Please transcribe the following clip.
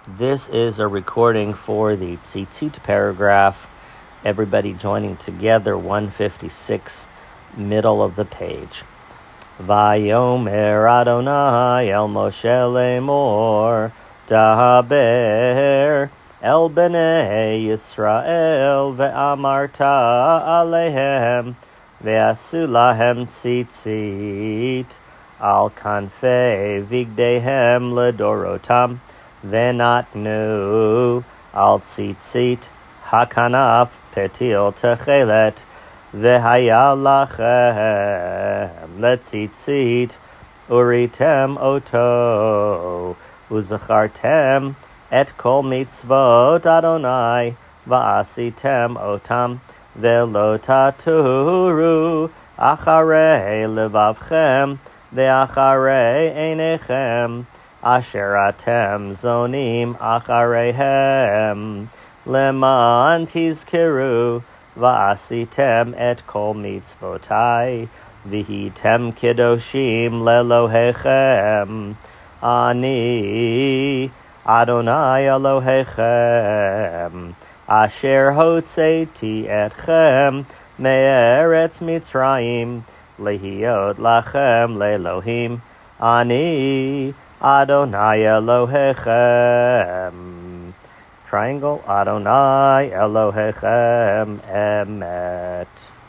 This is a recording for the tzitzit paragraph. Everybody joining together, 156, middle of the page. Vayomer Adonai el Moshe lemor, daber el bnei Yisrael ve'amarta alehem ve'asu lahem tzitzit al kanfei vigdehem ledorotam Venatnu al tzitzit hakanaf petil techelet vehaya lachem letzitzit uritem oto uzachartem et kol mitzvot Adonai va'asitem otam velo taturu acharei levavchem ve'acharei einechem Asher atem zonim achareihem leman tizkeru va'asitem et kol mitzvotai vihitem kedoshim lelohechem ani Adonai Elohechem asher hotzeti etchem me'eretz Mitzrayim lehiot lachem lelohim ani Adonai Elohechem. Triangle Adonai Elohechem Emet.